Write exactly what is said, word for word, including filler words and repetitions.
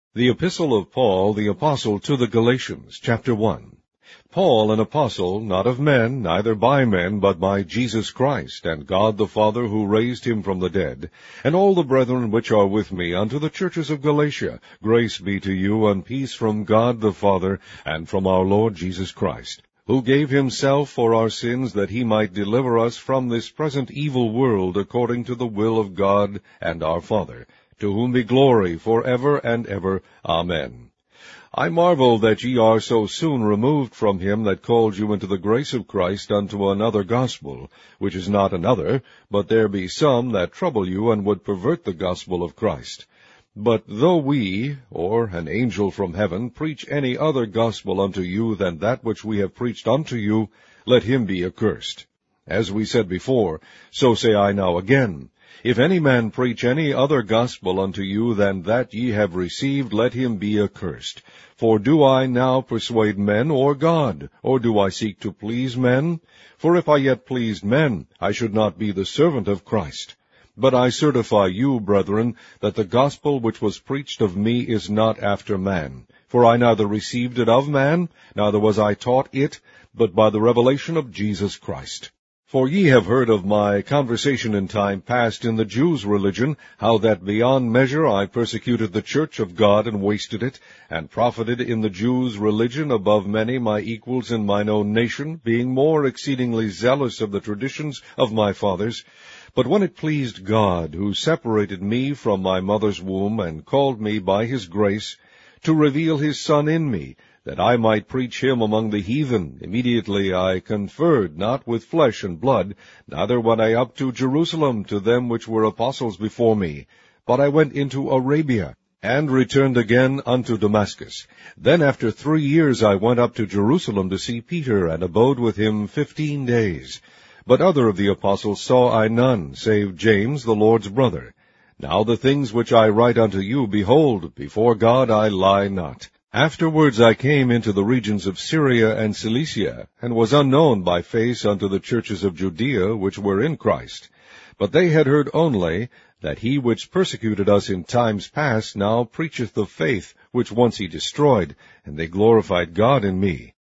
The Epistle of Paul, the Apostle, to the Galatians, chapter one. Paul, an apostle, not of men, neither by men, but by Jesus Christ, and God the Father, who raised him from the dead, and all the brethren which are with me, unto the churches of Galatia, grace be to you, and peace from God the Father, and from our Lord Jesus Christ, who gave himself for our sins, that he might deliver us from this present evil world, according to the will of God and our Father, to whom be glory for ever and ever. Amen. I marvel that ye are so soon removed from him that called you into the grace of Christ unto another gospel, which is not another, but there be some that trouble you, and would pervert the gospel of Christ. But though we, or an angel from heaven, preach any other gospel unto you than that which we have preached unto you, let him be accursed. As we said before, so say I now again, if any man preach any other gospel unto you than that ye have received, let him be accursed. For do I now persuade men, or God? Or do I seek to please men? For if I yet pleased men, I should not be the servant of Christ. But I certify you, brethren, that the gospel which was preached of me is not after man. For I neither received it of man, neither was I taught it, but by the revelation of Jesus Christ. For ye have heard of my conversation in time past in the Jews' religion, how that beyond measure I persecuted the church of God, and wasted it, and profited in the Jews' religion above many my equals in mine own nation, being more exceedingly zealous of the traditions of my fathers. But when it pleased God, who separated me from my mother's womb, and called me by his grace, to reveal his Son in me, that I might preach him among the heathen, immediately I conferred not with flesh and blood, neither went I up to Jerusalem to them which were apostles before me, but I went into Arabia, and returned again unto Damascus. Then after three years I went up to Jerusalem to see Peter, and abode with him fifteen days. But other of the apostles saw I none, save James the Lord's brother. Now the things which I write unto you, behold, before God I lie not. Afterwards I came into the regions of Syria and Cilicia, and was unknown by face unto the churches of Judea which were in Christ. But they had heard only that he which persecuted us in times past now preacheth the faith which once he destroyed, and they glorified God in me.